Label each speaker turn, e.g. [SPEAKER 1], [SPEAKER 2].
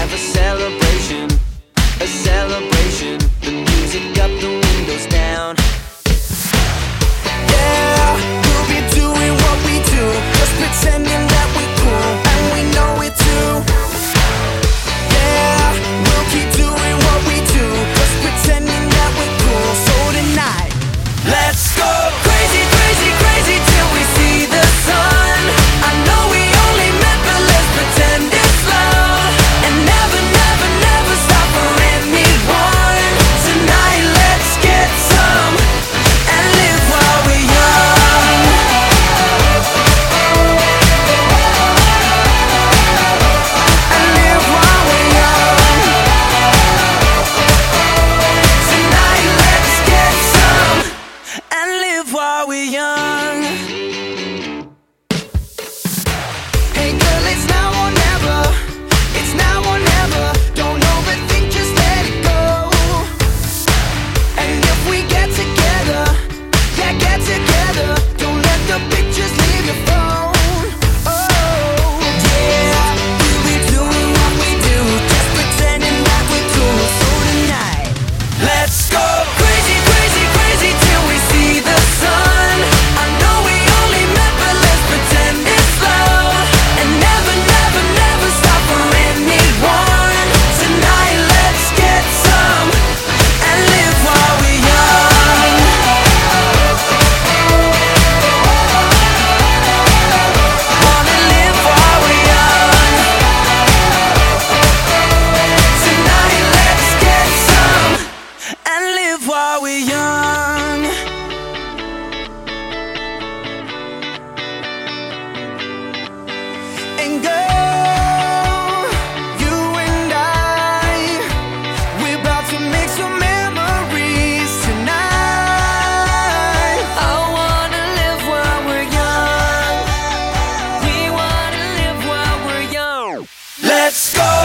[SPEAKER 1] have a celebration. The music up, the windows down. Yeah, we'll be doing what we do, just pretending that we're cool, and we know it too. Yeah, we'll keep doing what we do, just pretending that we're cool. So tonight, let's go crazy, crazy, crazy till we see the sun. I know we only met, but let's pretend it's love, and never, never, never stop for anyone. Tonight, let's get some and live while we're young. And live while we're young. Tonight, let's get some and live while we're young. Hey girl, it's now or never. It's now or never. Don't overthink, just let it go. And if we get together, yeah, get together. Don't let the pictures leave your phone. Oh, yeah, we'll be doing what we do, just pretending that we're cool. So tonight, let's go crazy, crazy, crazy till we see the sun. I know we only met, but let's pretend it's love, and never, never, never stop for anyone. Tonight, let's get some and live while we're young. Wanna live while we're young. Tonight, let's get some and live while we're young. And girl, you and I, we're about to make some memories tonight. I wanna live while we're young. We wanna live while we're young. Let's go